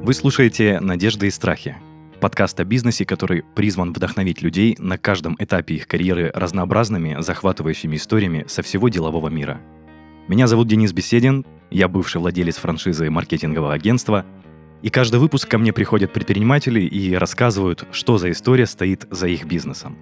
Вы слушаете «Надежды и страхи» — подкаст о бизнесе, который призван вдохновить людей на каждом этапе их карьеры разнообразными, захватывающими историями со всего делового мира. Меня зовут Денис Беседин, я бывший владелец франшизы маркетингового агентства, и каждый выпуск ко мне приходят предприниматели и рассказывают, что за история стоит за их бизнесом.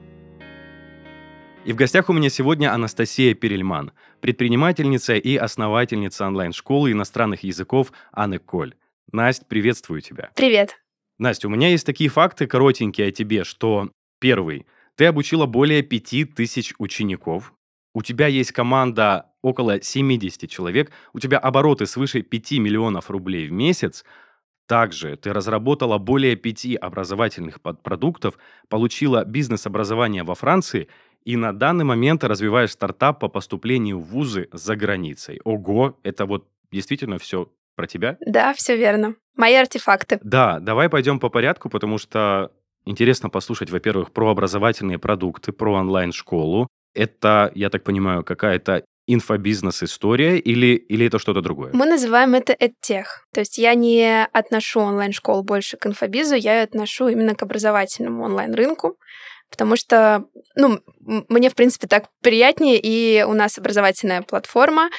И в гостях у меня сегодня Анастасия Перельман, предпринимательница и основательница онлайн-школы иностранных языков Анэколь. Настя, приветствую тебя. Привет. Настя, у меня есть такие факты коротенькие о тебе, что первый, ты обучила более 5000 учеников, у тебя есть команда около 70 человек, у тебя обороты свыше 5 миллионов рублей в месяц, также ты разработала более 5 образовательных продуктов, получила бизнес-образование во Франции и на данный момент развиваешь стартап по поступлению в вузы за границей. Ого, это вот действительно все про тебя? Да, все верно. Мои артефакты. Да, давай пойдем по порядку, потому что интересно послушать, во-первых, про образовательные продукты, про онлайн-школу. Это, я так понимаю, какая-то инфобизнес-история или это что-то другое? Мы называем это EdTech. То есть я не отношу онлайн-школу больше к инфобизу, я ее отношу именно к образовательному онлайн-рынку, потому что, мне, в принципе, так приятнее, и у нас образовательная платформа,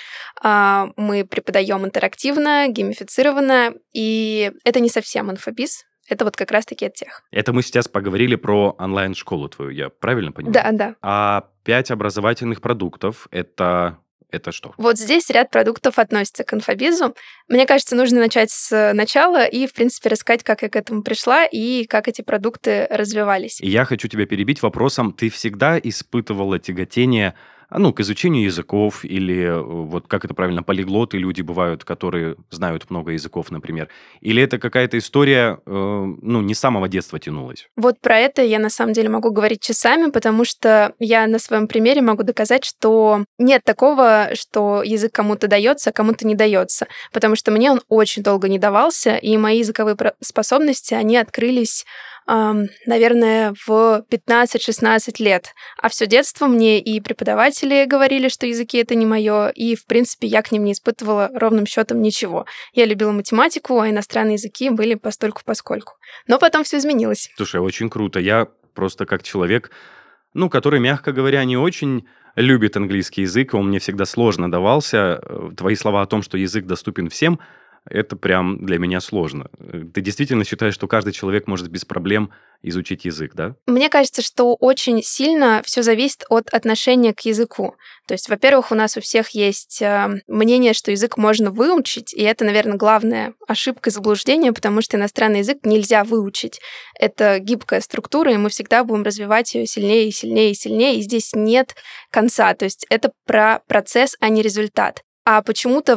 мы преподаем интерактивно, геймифицированно, и это не совсем инфобиз, это вот как раз-таки EdTech. Это мы сейчас поговорили про онлайн-школу твою, я правильно понимаю? Да. А 5 образовательных продуктов — это что? Вот здесь ряд продуктов относится к инфобизу. Мне кажется, нужно начать с начала и, в принципе, рассказать, как я к этому пришла и как эти продукты развивались. И я хочу тебя перебить вопросом, ты всегда испытывала тяготение, к изучению языков или, вот как это правильно, полиглоты люди бывают, которые знают много языков, например. Или это какая-то история, не с самого детства тянулась? Вот про это я на самом деле могу говорить часами, потому что я на своем примере могу доказать, что нет такого, что язык кому-то дается, а кому-то не дается. Потому что мне он очень долго не давался, и мои языковые способности, они открылись, наверное, в 15-16 лет. А все детство мне и преподаватели говорили, что языки — это не мое, и, в принципе, я к ним не испытывала ровным счетом ничего. Я любила математику, а иностранные языки были постольку-поскольку. Но потом все изменилось. Слушай, очень круто. Я просто как человек, который, мягко говоря, не очень любит английский язык, он мне всегда сложно давался. Твои слова о том, что язык доступен всем, это прям для меня сложно. Ты действительно считаешь, что каждый человек может без проблем изучить язык, да? Мне кажется, что очень сильно все зависит от отношения к языку. То есть, во-первых, у нас у всех есть мнение, что язык можно выучить, и это, наверное, главная ошибка и заблуждение, потому что иностранный язык нельзя выучить. Это гибкая структура, и мы всегда будем развивать ее сильнее и сильнее и сильнее, и здесь нет конца. То есть это про процесс, а не результат. А почему-то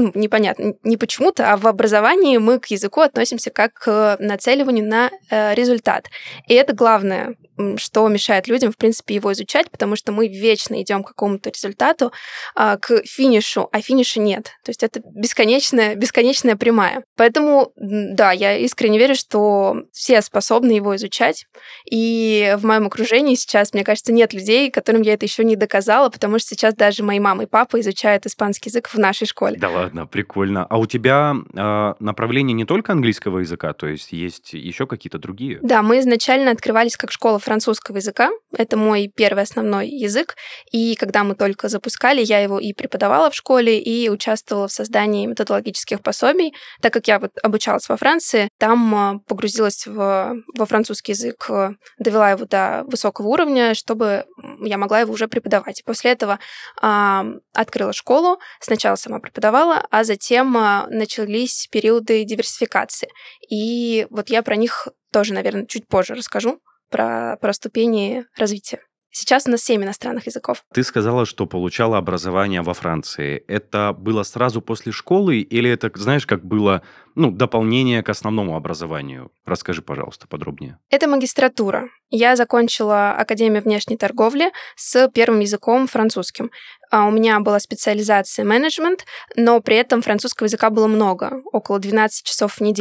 не почему-то, а в образовании мы к языку относимся как к нацеливанию на результат. И это главное, что мешает людям, в принципе, его изучать, потому что мы вечно идем к какому-то результату, к финишу, а финиша нет. То есть это бесконечная прямая. Поэтому, да, я искренне верю, что все способны его изучать. И в моем окружении сейчас, мне кажется, нет людей, которым я это еще не доказала, потому что сейчас даже мои мама и папа изучают испанский язык в нашей школе. Да ладно, прикольно. А у тебя направление не только английского языка, то есть еще какие-то другие? Да, мы изначально открывались как школа французского языка. Это мой первый основной язык. И когда мы только запускали, я его и преподавала в школе, и участвовала в создании методологических пособий. Так как я вот обучалась во Франции, там погрузилась во французский язык, довела его до высокого уровня, чтобы я могла его уже преподавать. После этого открыла школу, сначала сама преподавала, а затем начались периоды диверсификации. И вот я про них тоже, наверное, чуть позже расскажу, про ступени развития. Сейчас у нас 7 иностранных языков. Ты сказала, что получала образование во Франции. Это было сразу после школы или это, знаешь, как было, дополнение к основному образованию? Расскажи, пожалуйста, подробнее. Это магистратура. Я закончила Академию внешней торговли с первым языком французским. У меня была специализация менеджмент, но при этом французского языка было много, около 12 часов в неделю.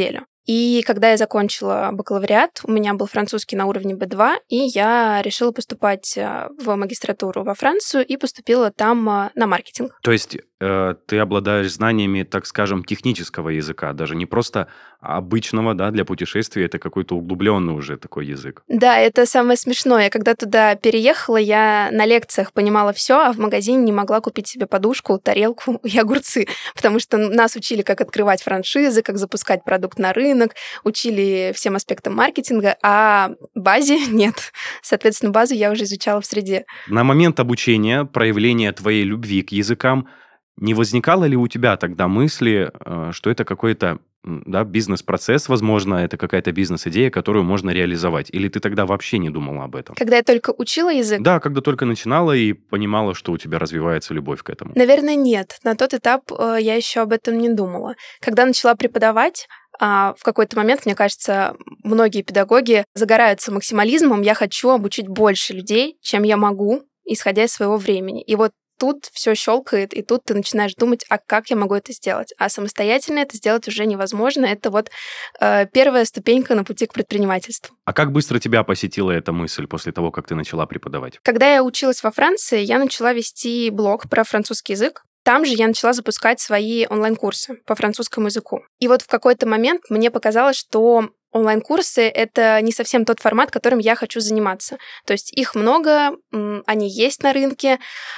И когда я закончила бакалавриат, у меня был французский на уровне B2, и я решила поступать в магистратуру во Францию и поступила там на маркетинг. То есть ты обладаешь знаниями, так скажем, технического языка, даже не просто обычного, да, для путешествий, это какой-то углубленный уже такой язык. Да, это самое смешное. Когда туда переехала, я на лекциях понимала все, а в магазине не могла купить себе подушку, тарелку и огурцы, потому что нас учили, как открывать франшизы, как запускать продукт на рынок, учили всем аспектам маркетинга, а базе нет. Соответственно, базу я уже изучала в среде. На момент обучения, проявления твоей любви к языкам, не возникало ли у тебя тогда мысли, что это какой-то да, бизнес-процесс, возможно, это какая-то бизнес-идея, которую можно реализовать? Или ты тогда вообще не думала об этом? Когда я только учила язык, Да, когда только начинала и понимала, что у тебя развивается любовь к этому. наверное, нет. На тот этап я еще об этом не думала. Когда начала преподавать, в какой-то момент, мне кажется, многие педагоги загораются максимализмом. Я хочу обучить больше людей, чем я могу, исходя из своего времени. И вот тут все щелкает, и тут ты начинаешь думать, а как я могу это сделать? А самостоятельно это сделать уже невозможно. Это вот первая ступенька на пути к предпринимательству. А как быстро тебя посетила эта мысль после того, как ты начала преподавать? Когда я училась во Франции, я начала вести блог про французский язык. Там же я начала запускать свои онлайн-курсы по французскому языку. И вот в какой-то момент мне показалось, что онлайн-курсы — это не совсем тот формат, которым я хочу заниматься. То есть их много, они есть на рынке,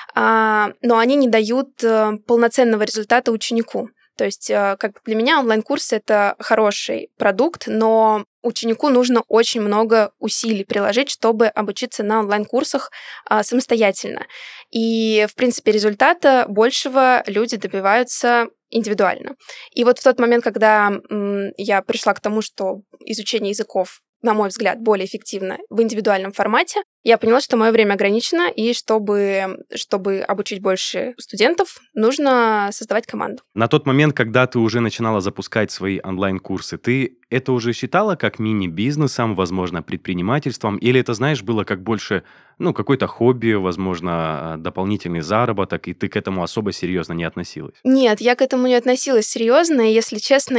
но они не дают полноценного результата ученику. То есть, как для меня, онлайн-курсы — это хороший продукт, но ученику нужно очень много усилий приложить, чтобы обучиться на онлайн-курсах самостоятельно. И, в принципе, результата большего люди добиваются индивидуально. И вот в тот момент, когда я пришла к тому, что изучение языков, на мой взгляд, более эффективно в индивидуальном формате, я поняла, что мое время ограничено, и чтобы обучить больше студентов, нужно создавать команду. На тот момент, когда ты уже начинала запускать свои онлайн-курсы, ты это уже считала как мини-бизнесом, возможно, предпринимательством, или это, знаешь, было как больше, какое-то хобби, возможно, дополнительный заработок, и ты к этому особо серьезно не относилась? Нет, я к этому не относилась серьезно, и, если честно,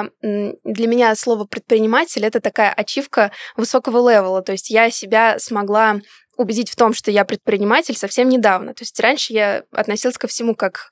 для меня слово «предприниматель» — это такая ачивка высокого левела, то есть я себя смогла убедить в том, что я предприниматель совсем недавно. То есть раньше я относилась ко всему как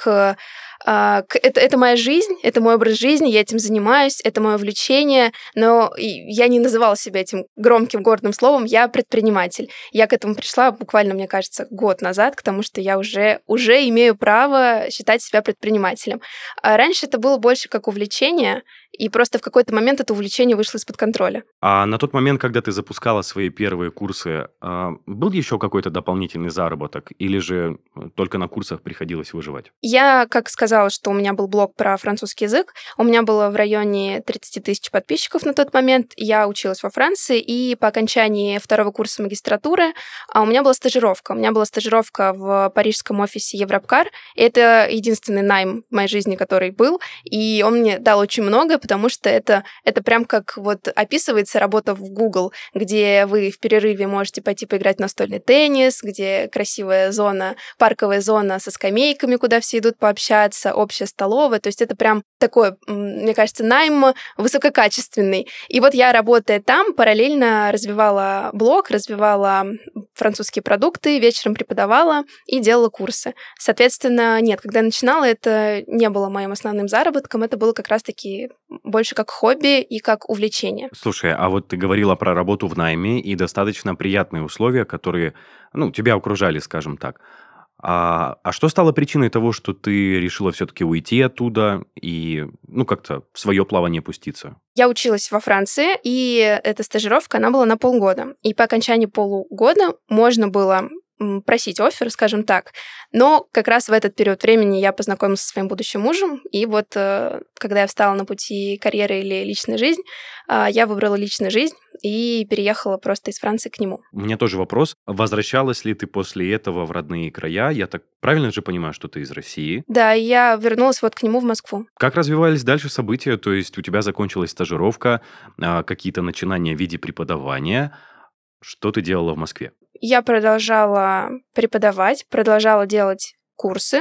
это моя жизнь, это мой образ жизни, я этим занимаюсь, это мое увлечение, но я не называла себя этим громким, гордым словом, я предприниматель. Я к этому пришла буквально, мне кажется, год назад, к тому, что я уже имею право считать себя предпринимателем. А раньше это было больше как увлечение, и просто в какой-то момент это увлечение вышло из-под контроля. А на тот момент, когда ты запускала свои первые курсы, был еще какой-то дополнительный заработок, или же только на курсах приходилось выживать? Я, как сказала, что у меня был блог про французский язык, у меня было в районе 30 тысяч подписчиков на тот момент, я училась во Франции, и по окончании второго курса магистратуры у меня была стажировка. У меня была стажировка в парижском офисе Европкар, и это единственный найм в моей жизни, который был, и он мне дал очень много, потому что это прям как вот описывается работа в Google, где вы в перерыве можете пойти поиграть в настольный теннис, где красивая зона, парковая зона со скамейками, куда все идут пообщаться, общая столовая. То есть это прям такой, мне кажется, найм высококачественный. И вот я, работая там, параллельно развивала блог, развивала французские продукты, вечером преподавала и делала курсы. Соответственно, нет, когда я начинала, это не было моим основным заработком, это было как раз-таки больше как хобби и как увлечение. Слушай, а вот ты говорила про работу в найме и достаточно приятные условия, которые, тебя окружали, скажем так. А что стало причиной того, что ты решила все-таки уйти оттуда и, как-то в свое плавание пуститься? Я училась во Франции, и эта стажировка, она была на полгода. И по окончании полугода можно было просить оффер, скажем так. Но как раз в этот период времени я познакомилась со своим будущим мужем, и вот когда я встала на пути карьеры или личной жизни, я выбрала личную жизнь и переехала просто из Франции к нему. У меня тоже вопрос. Возвращалась ли ты после этого в родные края? Я так правильно же понимаю, что ты из России? Да, и я вернулась вот к нему в Москву. Как развивались дальше события? То есть у тебя закончилась стажировка, какие-то начинания в виде преподавания. Что ты делала в Москве? Я продолжала преподавать, продолжала делать курсы,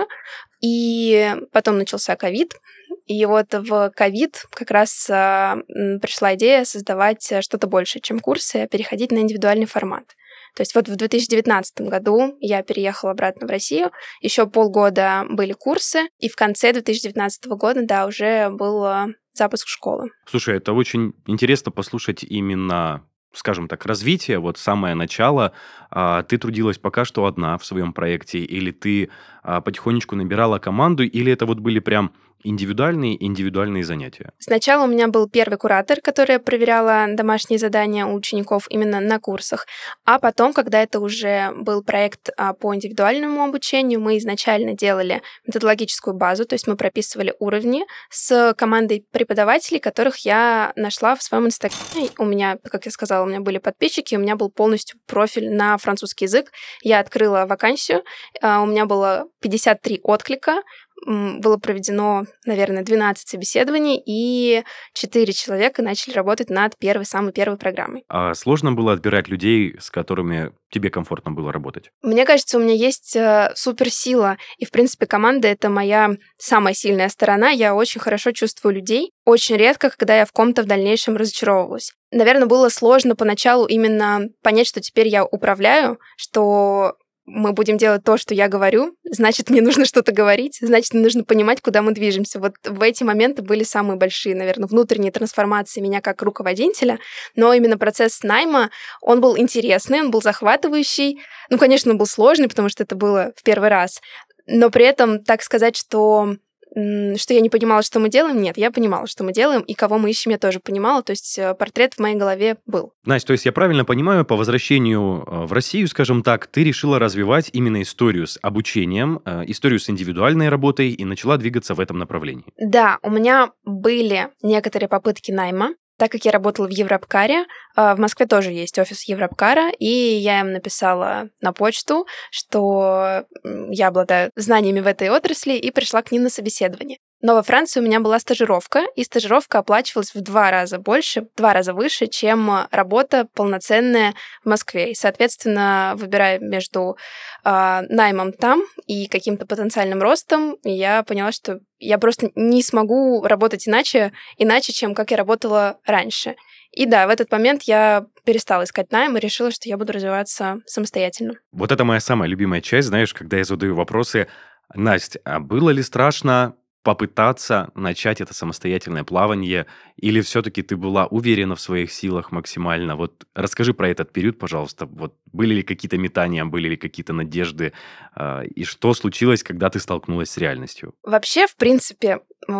и потом начался ковид. И вот в ковид как раз пришла идея создавать что-то большее, чем курсы, а переходить на индивидуальный формат. То есть вот в 2019 году я переехала обратно в Россию, еще полгода были курсы, и в конце 2019 года, да, уже был запуск школы. Слушай, это очень интересно послушать именно, скажем так, развитие, вот самое начало. Ты трудилась пока что одна в своем проекте, или ты потихонечку набирала команду, или это вот были прям индивидуальные занятия? Сначала у меня был первый куратор, которая проверяла домашние задания у учеников именно на курсах, а потом, когда это уже был проект по индивидуальному обучению, мы изначально делали методологическую базу, то есть мы прописывали уровни с командой преподавателей, которых я нашла в своем инстаграме. У меня, как я сказала, у меня были подписчики, у меня был полностью профиль на французский язык. Я открыла вакансию, у меня было 53 отклика, было проведено, наверное, 12 собеседований, и 4 человека начали работать над самой первой программой. А сложно было отбирать людей, с которыми тебе комфортно было работать? Мне кажется, у меня есть суперсила, и, в принципе, команда — это моя самая сильная сторона. Я очень хорошо чувствую людей. Очень редко, когда я в ком-то в дальнейшем разочаровывалась. Наверное, было сложно поначалу именно понять, что теперь я управляю, что мы будем делать то, что я говорю, значит, мне нужно что-то говорить, значит, мне нужно понимать, куда мы движемся. Вот в эти моменты были самые большие, наверное, внутренние трансформации меня как руководителя, но именно процесс найма, он был интересный, он был захватывающий. Ну, конечно, он был сложный, потому что это было в первый раз, но при этом так сказать, что я не понимала, что мы делаем. Нет, я понимала, что мы делаем, и кого мы ищем, я тоже понимала. То есть портрет в моей голове был. Настя, то есть я правильно понимаю, по возвращению в Россию, скажем так, ты решила развивать именно историю с обучением, историю с индивидуальной работой и начала двигаться в этом направлении? Да, у меня были некоторые попытки найма. Так как я работала в Европкаре, в Москве тоже есть офис Европкара, и я им написала на почту, что я обладаю знаниями в этой отрасли, и пришла к ним на собеседование. Но во Франции у меня была стажировка, и стажировка оплачивалась в 2 раза больше, в 2 раза выше, чем работа полноценная в Москве. И, соответственно, выбирая между наймом там и каким-то потенциальным ростом, я поняла, что я просто не смогу работать иначе, чем как я работала раньше. И да, в этот момент я перестала искать найм и решила, что я буду развиваться самостоятельно. Вот это моя самая любимая часть, знаешь, когда я задаю вопросы. Настя, а было ли страшно попытаться начать это самостоятельное плавание, или все-таки ты была уверена в своих силах максимально? Вот расскажи про этот период, пожалуйста. Вот были ли какие-то метания, были ли какие-то надежды, и что случилось, когда ты столкнулась с реальностью? Вообще, в принципе,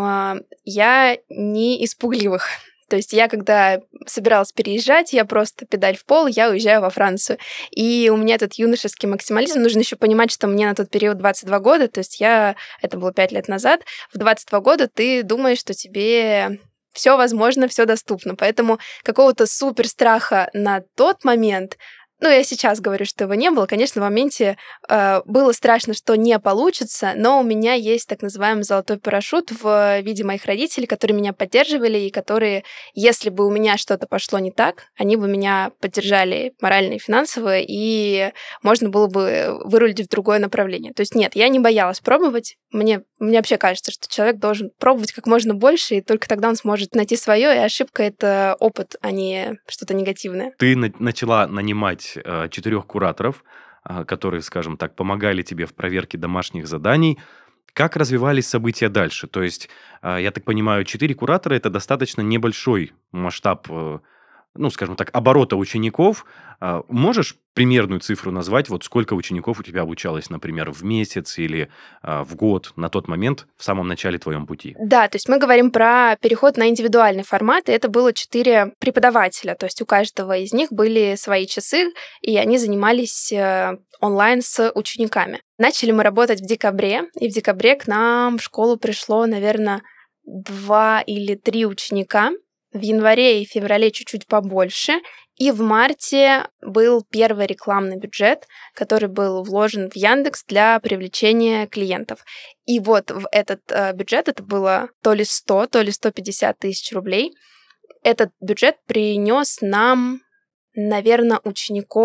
я не из пугливых. То есть я, когда собиралась переезжать, я просто педаль в пол, я уезжаю во Францию. И у меня этот юношеский максимализм. Нужно еще понимать, что мне на тот период 22 года, то есть это было 5 лет назад, в 22 года ты думаешь, что тебе все возможно, все доступно. Поэтому какого-то супер страха на тот момент, я сейчас говорю, что его не было. Конечно, в моменте было страшно, что не получится, но у меня есть так называемый золотой парашют в виде моих родителей, которые меня поддерживали и которые, если бы у меня что-то пошло не так, они бы меня поддержали морально и финансово, и можно было бы вырулить в другое направление. То есть нет, я не боялась пробовать. Мне вообще кажется, что человек должен пробовать как можно больше, и только тогда он сможет найти свое, и ошибка — это опыт, а не что-то негативное. Ты начала нанимать 4 кураторов, которые, скажем так, помогали тебе в проверке домашних заданий. Как развивались события дальше? То есть, я так понимаю, 4 куратора — это достаточно небольшой масштаб, скажем так, оборота учеников. Можешь примерную цифру назвать, вот сколько учеников у тебя обучалось, например, в месяц или в год на тот момент, в самом начале твоем пути? Да, то есть мы говорим про переход на индивидуальный формат, и это было 4 преподавателя, то есть у каждого из них были свои часы, и они занимались онлайн с учениками. Начали мы работать в декабре, и в декабре к нам в школу пришло, наверное, 2 или 3 ученика. В январе и феврале чуть-чуть побольше. И в марте был первый рекламный бюджет, который был вложен в Яндекс для привлечения клиентов. И вот в этот бюджет, это было то ли 100, то ли 150 тысяч рублей, этот бюджет принес нам, наверное, учеников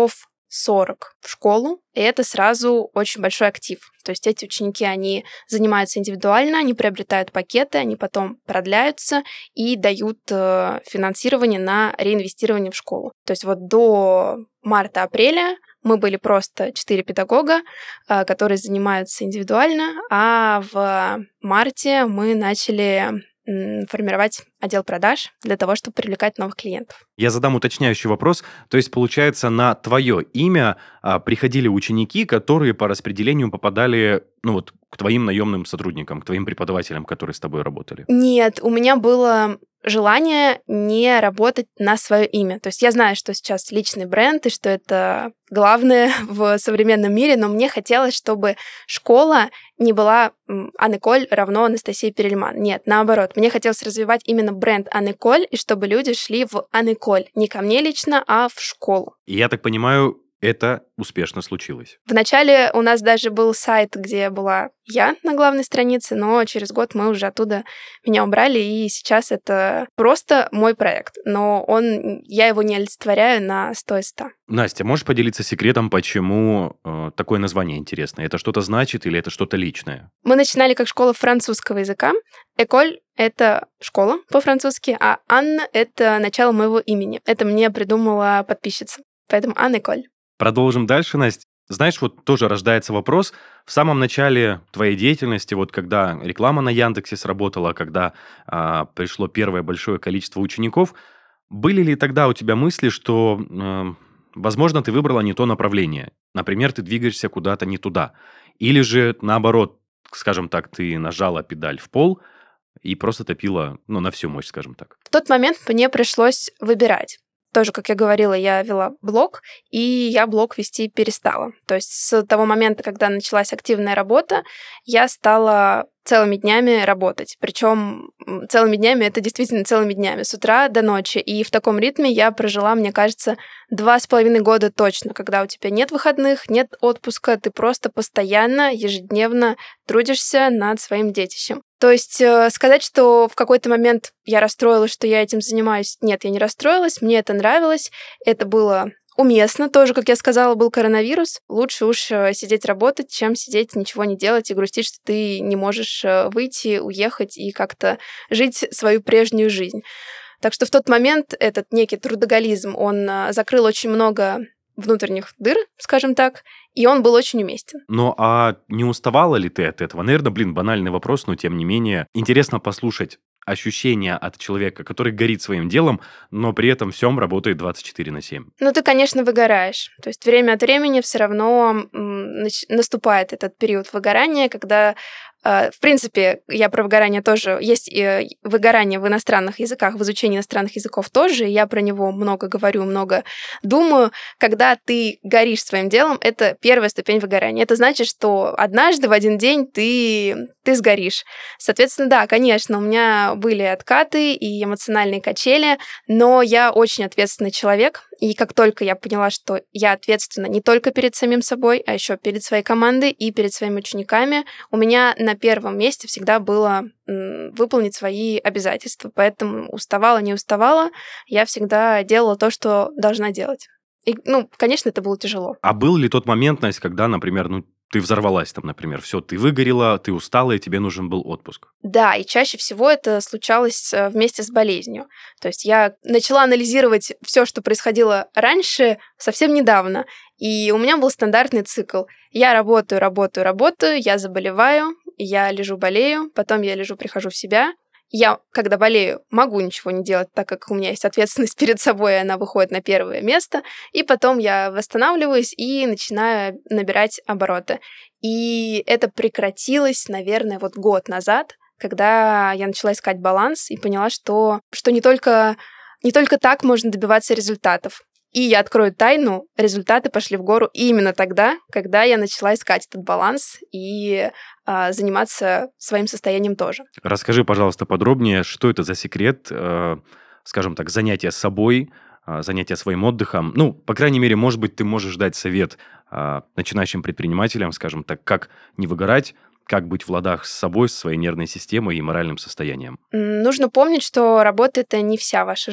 40 в школу, и это сразу очень большой актив. То есть эти ученики, они занимаются индивидуально, они приобретают пакеты, они потом продляются и дают финансирование на реинвестирование в школу. То есть вот до марта-апреля мы были просто 4 педагога, которые занимаются индивидуально, а в марте мы начали формировать отдел продаж для того, чтобы привлекать новых клиентов. Я задам уточняющий вопрос. То есть, получается, на твое имя приходили ученики, которые по распределению попадали, к твоим наемным сотрудникам, к твоим преподавателям, которые с тобой работали? Нет, у меня было желание не работать на свое имя. То есть я знаю, что сейчас личный бренд и что это главное в современном мире, но мне хотелось, чтобы школа не была Анеколь равно Анастасия Перельман. Нет, наоборот. Мне хотелось развивать именно бренд Анеколь, и чтобы люди шли в Анеколь. Не ко мне лично, а в школу. И я так понимаю, это успешно случилось. Вначале у нас даже был сайт, где была я на главной странице, но через год мы уже оттуда меня убрали, и сейчас это просто мой проект. Но я его не олицетворяю на 100 из 100. Настя, можешь поделиться секретом, почему такое название интересное? Это что-то значит или это что-то личное? Мы начинали как школа французского языка. Эколь — это школа по-французски, а Анна — это начало моего имени. Это мне придумала подписчица. Поэтому Анна-Эколь. Продолжим дальше, Настя. Знаешь, вот тоже рождается вопрос. В самом начале твоей деятельности, вот когда реклама на Яндексе сработала, когда пришло первое большое количество учеников, были ли тогда у тебя мысли, что, возможно, ты выбрала не то направление? Например, ты двигаешься куда-то не туда. Или же, наоборот, скажем так, ты нажала педаль в пол и просто топила, на всю мощь, скажем так. В тот момент мне пришлось выбирать. Тоже, как я говорила, я вела блог, и я блог вести перестала. То есть с того момента, когда началась активная работа, я стала целыми днями работать. Причем целыми днями — это действительно целыми днями, с утра до ночи. И в таком ритме я прожила, мне кажется, 2,5 года точно, когда у тебя нет выходных, нет отпуска, ты просто постоянно, ежедневно трудишься над своим детищем. То есть сказать, что в какой-то момент я расстроилась, что я этим занимаюсь, нет, я не расстроилась, мне это нравилось, это было уместно. Тоже, как я сказала, был коронавирус. Лучше уж сидеть работать, чем сидеть, ничего не делать и грустить, что ты не можешь выйти, уехать и как-то жить свою прежнюю жизнь. Так что в тот момент этот некий трудоголизм, он закрыл очень много внутренних дыр, скажем так, и он был очень уместен. Ну, а не уставала ли ты от этого? Наверное, банальный вопрос, но тем не менее интересно послушать ощущения от человека, который горит своим делом, но при этом всем работает 24/7. Ну, ты, конечно, выгораешь. То есть время от времени все равно наступает этот период выгорания, когда, в принципе, я про выгорание тоже... Есть и выгорание в иностранных языках, в изучении иностранных языков тоже, и я про него много говорю, много думаю. Когда ты горишь своим делом, это первая ступень выгорания. Это значит, что однажды в один день ты сгоришь. Соответственно, да, конечно, у меня были откаты и эмоциональные качели, но я очень ответственный человек, и как только я поняла, что я ответственна не только перед самим собой, а еще перед своей командой и перед своими учениками, у меня на первом месте всегда было выполнить свои обязательства. Поэтому уставала, не уставала, я всегда делала то, что должна делать. И, конечно, это было тяжело. А был ли тот момент, Настя, когда, например, ты взорвалась там, например, все, ты выгорела, ты устала, и тебе нужен был отпуск? Да, и чаще всего это случалось вместе с болезнью. То есть я начала анализировать все, что происходило раньше, совсем недавно. И у меня был стандартный цикл. Я работаю, я заболеваю, я лежу, болею, потом я лежу, прихожу в себя. Я, когда болею, могу ничего не делать, так как у меня есть ответственность перед собой, и она выходит на первое место. И потом я восстанавливаюсь и начинаю набирать обороты. И это прекратилось, наверное, год назад, когда я начала искать баланс и поняла, что не только так можно добиваться результатов. И я открою тайну, результаты пошли в гору именно тогда, когда я начала искать этот баланс и заниматься своим состоянием тоже. Расскажи, пожалуйста, подробнее, что это за секрет, скажем так, занятия собой, занятия своим отдыхом. По крайней мере, может быть, ты можешь дать совет начинающим предпринимателям, скажем так, как не выгорать, как быть в ладах с собой, с своей нервной системой и моральным состоянием. Нужно помнить, что работа — это не вся ваша жизнь.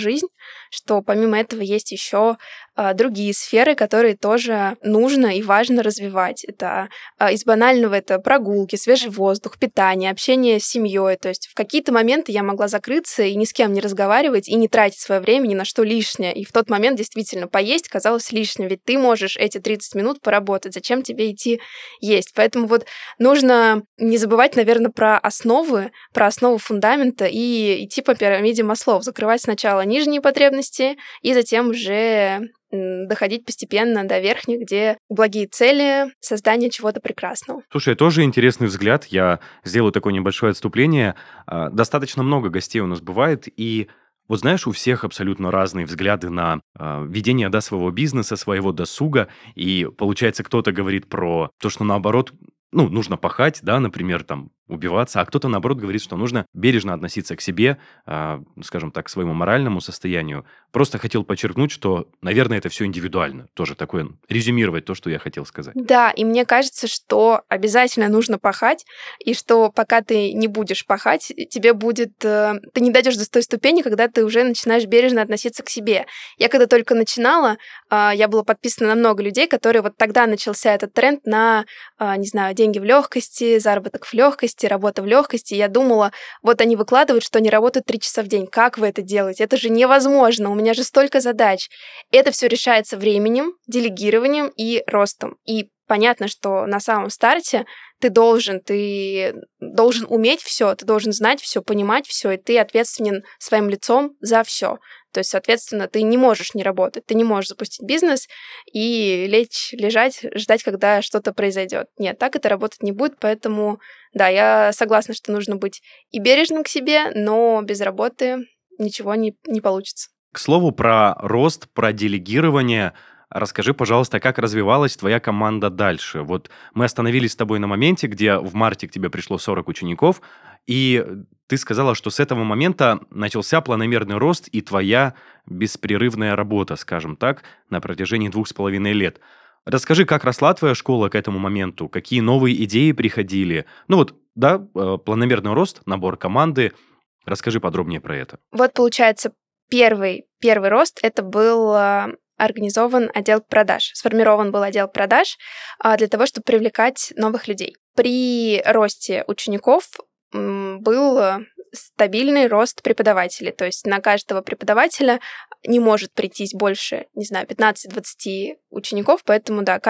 что помимо этого есть еще другие сферы, которые тоже нужно и важно развивать. Это из банального это прогулки, свежий воздух, питание, общение с семьей. То есть в какие-то моменты я могла закрыться и ни с кем не разговаривать и не тратить свое время ни на что лишнее. И в тот момент действительно поесть казалось лишним, ведь ты можешь эти 30 минут поработать. Зачем тебе идти есть? Поэтому вот нужно не забывать, наверное, про основы фундамента и идти по пирамиде Маслоу, закрывать сначала нижние потребности и затем уже доходить постепенно до верхних, где благие цели, создание чего-то прекрасного. Слушай, тоже интересный взгляд. Я сделаю такое небольшое отступление. Достаточно много гостей у нас бывает, и вот знаешь, у всех абсолютно разные взгляды на ведение, да, своего бизнеса, своего досуга. И получается, кто-то говорит про то, что наоборот, ну, нужно пахать, да, например, там, убиваться, а кто-то, наоборот, говорит, что нужно бережно относиться к себе, скажем так, к своему моральному состоянию. Просто хотел подчеркнуть, что, наверное, это все индивидуально. Тоже такое, резюмировать то, что я хотел сказать. Да, и мне кажется, что обязательно нужно пахать, и что пока ты не будешь пахать, тебе будет... Ты не дойдешь до той ступени, когда ты уже начинаешь бережно относиться к себе. Я когда только начинала, я была подписана на много людей, которые вот тогда начался этот тренд на, не знаю, деньги в легкости, заработок в легкости, работа в легкости. Я думала, вот они выкладывают, что они работают 3 часа в день. Как вы это делаете? Это же невозможно, у меня же столько задач. Это все решается временем, делегированием и ростом. И понятно, что на самом старте ты должен уметь все, ты должен знать все, понимать все, и ты ответственен своим лицом за все. То есть, соответственно, ты не можешь не работать, ты не можешь запустить бизнес и лежать, ждать, когда что-то произойдет. Нет, так это работать не будет, поэтому, да, я согласна, что нужно быть и бережным к себе, но без работы ничего не получится. К слову, про рост, про делегирование. Расскажи, пожалуйста, как развивалась твоя команда дальше? Вот мы остановились с тобой на моменте, где в марте к тебе пришло 40 учеников, и ты сказала, что с этого момента начался планомерный рост и твоя беспрерывная работа, скажем так, на протяжении 2,5 лет. Расскажи, как росла твоя школа к этому моменту, какие новые идеи приходили? Ну вот, да, планомерный рост, набор команды. Расскажи подробнее про это. Вот, получается, первый рост — это был организован отдел продаж. Сформирован был отдел продаж для того, чтобы привлекать новых людей. При росте учеников был стабильный рост преподавателей. То есть на каждого преподавателя не может прийтись больше, не знаю, 15-20 учеников, поэтому, да,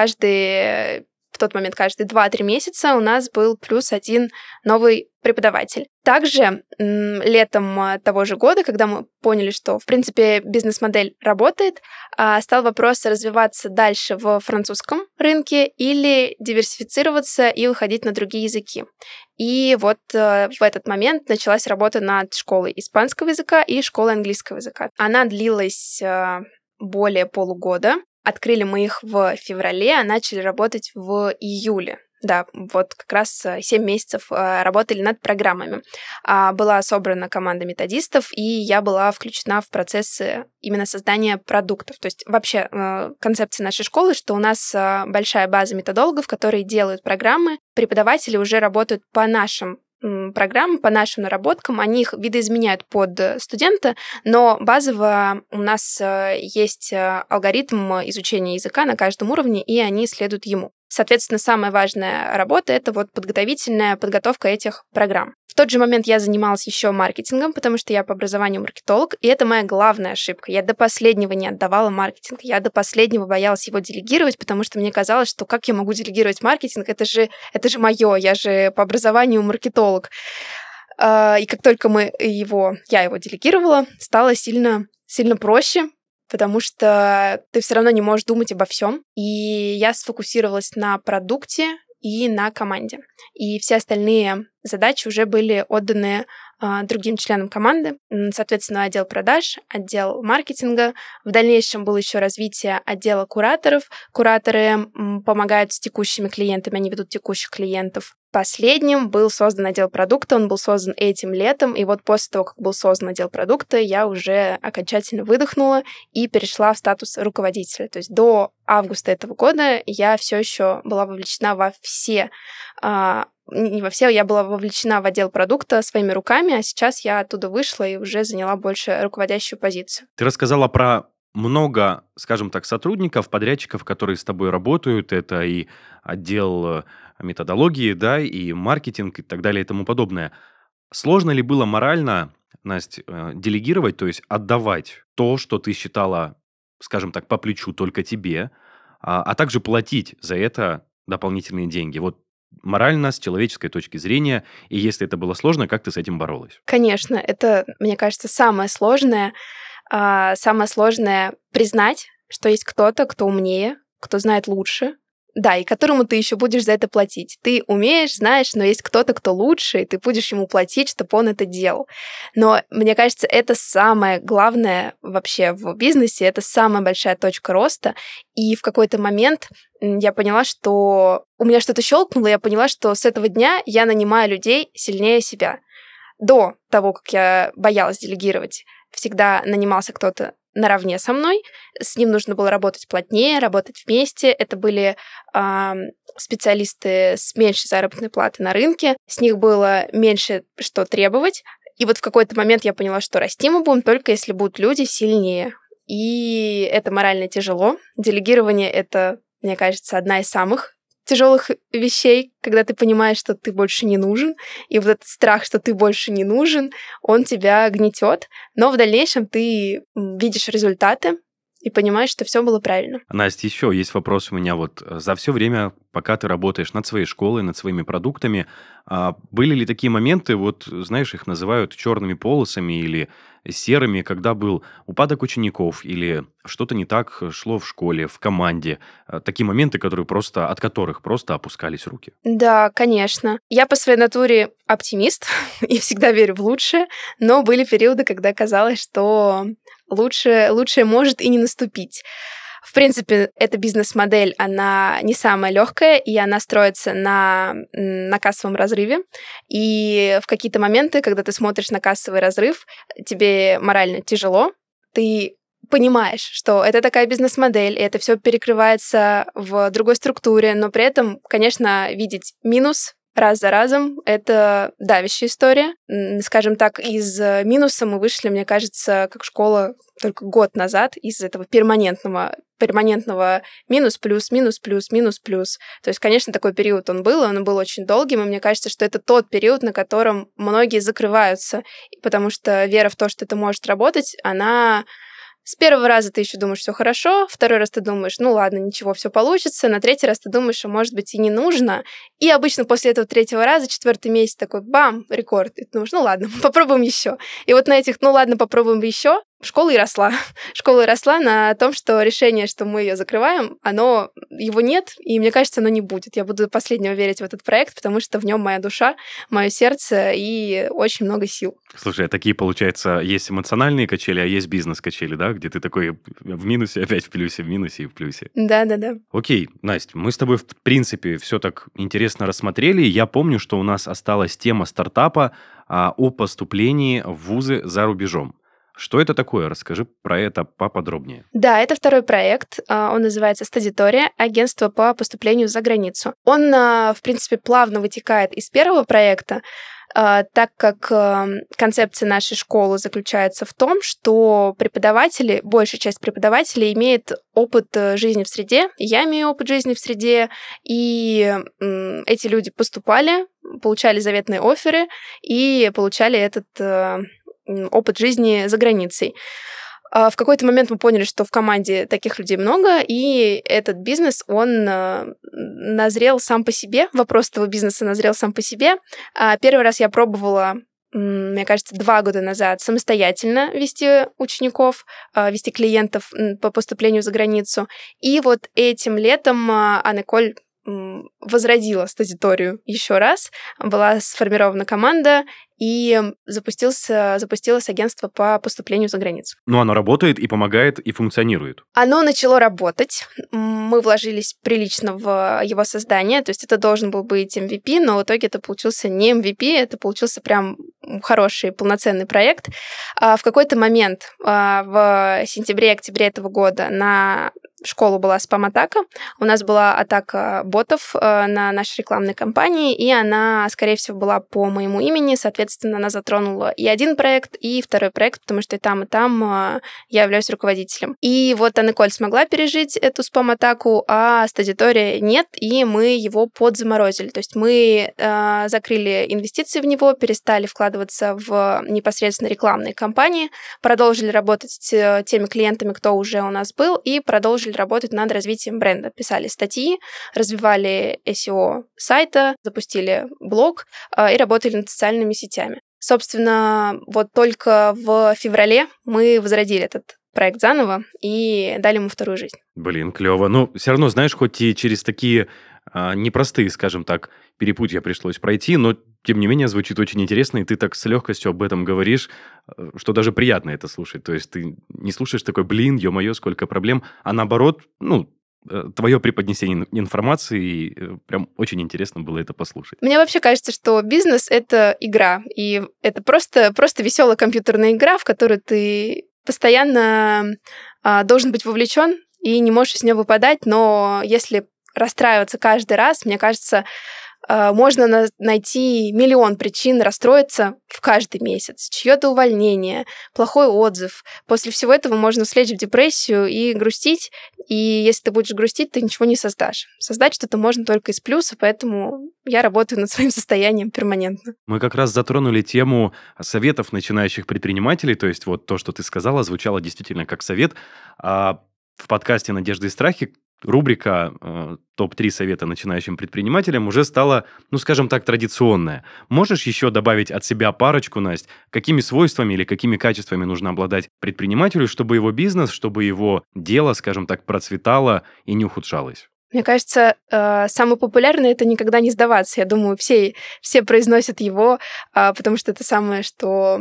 в тот момент каждые 2-3 месяца у нас был плюс 1 новый преподаватель. Также летом того же года, когда мы поняли, что, в принципе, бизнес-модель работает, стал вопрос развиваться дальше в французском рынке или диверсифицироваться и выходить на другие языки. И вот в этот момент началась работа над школой испанского языка и школой английского языка. Она длилась более полугода. Открыли мы их в феврале, а начали работать в июле. Да, вот как раз 7 месяцев работали над программами. Была собрана команда методистов, и я была включена в процессы именно создания продуктов. То есть вообще концепция нашей школы, что у нас большая база методологов, которые делают программы. Преподаватели уже работают по нашим программам, по нашим наработкам, они их видоизменяют под студента, но базово у нас есть алгоритм изучения языка на каждом уровне, и они следуют ему. Соответственно, самая важная работа — это вот подготовительная подготовка этих программ. В тот же момент я занималась еще маркетингом, потому что я по образованию маркетолог, и это моя главная ошибка. Я до последнего не отдавала маркетинг, я до последнего боялась его делегировать, потому что мне казалось, что как я могу делегировать маркетинг, это же моё, я же по образованию маркетолог. И как только я его делегировала, стало сильно проще, потому что ты все равно не можешь думать обо всем. И я сфокусировалась на продукте и на команде. И все остальные задачи уже были отданы другим членам команды. Соответственно, отдел продаж, отдел маркетинга. В дальнейшем было еще развитие отдела кураторов. Кураторы помогают с текущими клиентами, они ведут текущих клиентов. Последним был создан отдел продукта, он был создан этим летом, и вот после того, как был создан отдел продукта, я уже окончательно выдохнула и перешла в статус руководителя. То есть до августа этого года я все еще была вовлечена во все не во все, я была вовлечена в отдел продукта своими руками, а сейчас я оттуда вышла и уже заняла больше руководящую позицию. Ты рассказала про много, скажем так, сотрудников, подрядчиков, которые с тобой работают. Это и отдел методологии, да, и маркетинг, и так далее, и тому подобное. Сложно ли было морально, Насть, делегировать, то есть отдавать то, что ты считала, скажем так, по плечу только тебе, а также платить за это дополнительные деньги? Вот морально, с человеческой точки зрения, и если это было сложно, как ты с этим боролась? Конечно, это, мне кажется, самое сложное. Самое сложное признать, что есть кто-то, кто умнее, кто знает лучше, да, и которому ты еще будешь за это платить. Ты умеешь, знаешь, но есть кто-то, кто лучше, и ты будешь ему платить, чтобы он это делал. Но мне кажется, это самое главное вообще в бизнесе, это самая большая точка роста. И в какой-то момент я поняла, что у меня что-то щелкнуло, я поняла, что с этого дня я нанимаю людей сильнее себя. До того, как я боялась делегировать, всегда нанимался кто-то наравне со мной, с ним нужно было работать плотнее, работать вместе. Это были специалисты с меньшей заработной платой на рынке, с них было меньше что требовать. И вот в какой-то момент я поняла, что расти мы будем только если будут люди сильнее. И это морально тяжело. Делегирование — это, мне кажется, одна из самых тяжелых вещей, когда ты понимаешь, что ты больше не нужен, и вот этот страх, что ты больше не нужен, он тебя гнетет, но в дальнейшем ты видишь результаты и понимаешь, что все было правильно. Настя, еще есть вопрос у меня. Вот за все время, пока ты работаешь над своей школой, над своими продуктами, были ли такие моменты, вот знаешь, их называют черными полосами или серыми, когда был упадок учеников или что-то не так шло в школе, в команде? Такие моменты, от которых просто опускались руки. Да, конечно. Я по своей натуре оптимист и всегда верю в лучшее, но были периоды, когда казалось, что лучшее может и не наступить. В принципе, эта бизнес-модель, она не самая легкая, и она строится на кассовом разрыве. И в какие-то моменты, когда ты смотришь на кассовый разрыв, тебе морально тяжело, ты понимаешь, что это такая бизнес-модель, и это все перекрывается в другой структуре, но при этом, конечно, видеть минус раз за разом — это давящая история. Скажем так, из минуса мы вышли, мне кажется, как школа только год назад из этого перманентного минус, плюс, минус, плюс, минус, плюс. То есть, конечно, такой период он был очень долгим, и мне кажется, что это тот период, на котором многие закрываются, потому что вера в то, что это может работать, она... С первого раза ты еще думаешь, все хорошо, второй раз ты думаешь, ну ладно, ничего, все получится, на третий раз ты думаешь, что, может быть, и не нужно. И обычно после этого третьего раза, четвертый месяц такой, бам, рекорд. И ты думаешь, ну ладно, попробуем еще. И вот на этих, ну ладно, попробуем еще, школа и росла. Школа и росла на том, что решение, что мы ее закрываем, его нет, и мне кажется, оно не будет. Я буду до последнего верить в этот проект, потому что в нем моя душа, мое сердце и очень много сил. Слушай, а такие, получается, есть эмоциональные качели, а есть бизнес-качели, да? Где ты такой в минусе, опять в плюсе, в минусе и в плюсе. Да. Окей, Настя, мы с тобой, в принципе, все так интересно рассмотрели. Я помню, что у нас осталась тема стартапа о поступлении в вузы за рубежом. Что это такое? Расскажи про это поподробнее. Да, это второй проект. Он называется «Стадитория», агентство по поступлению за границу. Он, в принципе, плавно вытекает из первого проекта, так как концепция нашей школы заключается в том, что преподаватели, большая часть преподавателей имеет опыт жизни в среде, я имею опыт жизни в среде, и эти люди поступали, получали заветные офферы и получали этот опыт жизни за границей. В какой-то момент мы поняли, что в команде таких людей много, и этот бизнес, он назрел сам по себе, вопрос этого бизнеса назрел сам по себе. Первый раз я пробовала, мне кажется, 2 года назад самостоятельно вести учеников, вести клиентов по поступлению за границу. И вот этим летом Анеколь возродила стадиторию еще раз, была сформирована команда, и запустилось агентство по поступлению за границу. Ну, оно работает и помогает, и функционирует. Оно начало работать. Мы вложились прилично в его создание. То есть это должен был быть MVP, но в итоге это получился не MVP, это получился прям хороший, полноценный проект. В какой-то момент в сентябре-октябре этого года на школу была спам-атака. У нас была атака ботов на нашей рекламной кампании, и она, скорее всего, была по моему имени. Соответственно, она затронула и один проект, и второй проект, потому что и там я являюсь руководителем. И вот Анеколь смогла пережить эту спам-атаку, а стадитория нет, и мы его подзаморозили. То есть мы закрыли инвестиции в него, перестали вкладываться в непосредственно рекламные кампании, продолжили работать с теми клиентами, кто уже у нас был, и продолжили работать над развитием бренда. Писали статьи, развивали SEO сайта, запустили блог и работали над социальными сетями. Собственно, вот только в феврале мы возродили этот проект заново и дали ему вторую жизнь. Блин, клево. Ну, все равно, знаешь, хоть и через такие непростые, скажем так, перепутья пришлось пройти, но, тем не менее, звучит очень интересно, и ты так с легкостью об этом говоришь, что даже приятно это слушать. То есть ты не слушаешь такой, блин, ё-моё, сколько проблем, а наоборот, твое преподнесение информации, и прям очень интересно было это послушать. Мне вообще кажется, что бизнес — это игра, и это просто веселая компьютерная игра, в которую ты постоянно должен быть вовлечен и не можешь из нее выпадать, но если расстраиваться каждый раз, мне кажется, можно найти миллион причин расстроиться в каждый месяц. Чьё-то увольнение, плохой отзыв. После всего этого можно слечь в депрессию и грустить. И если ты будешь грустить, ты ничего не создашь. Создать что-то можно только из плюса, поэтому я работаю над своим состоянием перманентно. Мы как раз затронули тему советов начинающих предпринимателей, то есть вот то, что ты сказала, звучало действительно как совет. В подкасте «Надежды и страхи» рубрика «Топ-3 совета начинающим предпринимателям» уже стала, скажем так, традиционная. Можешь еще добавить от себя парочку, Насть, какими свойствами или какими качествами нужно обладать предпринимателю, чтобы его бизнес, чтобы его дело, скажем так, процветало и не ухудшалось? Мне кажется, самое популярное — это никогда не сдаваться. Я думаю, все произносят его, потому что это самое, что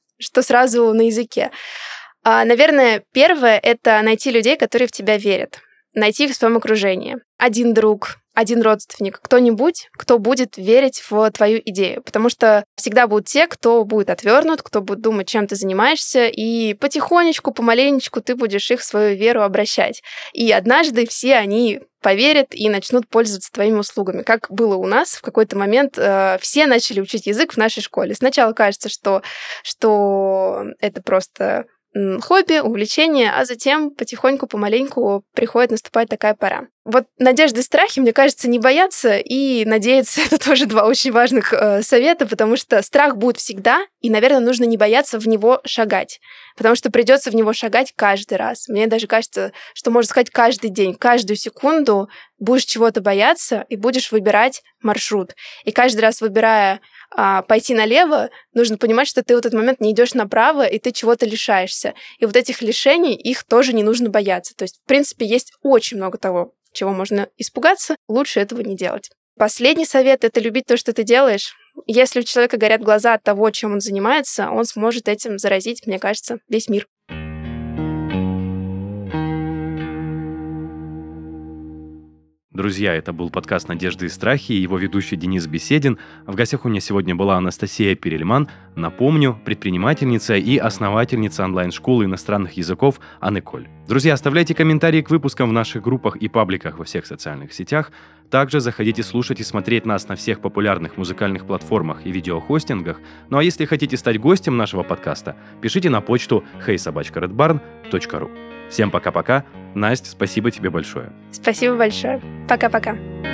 сразу на языке. Наверное, первое — это найти людей, которые в тебя верят. Найти их в своем окружении. Один друг, один родственник, кто-нибудь, кто будет верить в твою идею. Потому что всегда будут те, кто будет отвернут, кто будет думать, чем ты занимаешься, и потихонечку, помаленечку ты будешь их в свою веру обращать. И однажды все они поверят и начнут пользоваться твоими услугами. Как было у нас, в какой-то момент все начали учить язык в нашей школе. Сначала кажется, что это просто хобби, увлечение, а затем потихоньку, помаленьку наступает такая пора. Вот надежды и страхи, мне кажется, не бояться и надеяться — это тоже два очень важных совета, потому что страх будет всегда, и, наверное, нужно не бояться в него шагать, потому что придется в него шагать каждый раз. Мне даже кажется, что можно сказать каждый день, каждую секунду будешь чего-то бояться и будешь выбирать маршрут. И каждый раз, выбирая пойти налево, нужно понимать, что ты в этот момент не идешь направо, и ты чего-то лишаешься. И вот этих лишений, их тоже не нужно бояться. То есть, в принципе, есть очень много того, чего можно испугаться, лучше этого не делать. Последний совет — это любить то, что ты делаешь. Если у человека горят глаза от того, чем он занимается, он сможет этим заразить, мне кажется, весь мир. Друзья, это был подкаст «Надежды и страхи» и его ведущий Денис Беседин. В гостях у меня сегодня была Анастасия Перельман. Напомню, предпринимательница и основательница онлайн-школы иностранных языков Анеколь. Друзья, оставляйте комментарии к выпускам в наших группах и пабликах во всех социальных сетях. Также заходите слушать и смотреть нас на всех популярных музыкальных платформах и видеохостингах. Ну а если хотите стать гостем нашего подкаста, пишите на почту heysobachka.redbarn.ru. Всем пока-пока. Настя, спасибо тебе большое. Спасибо большое. Пока-пока.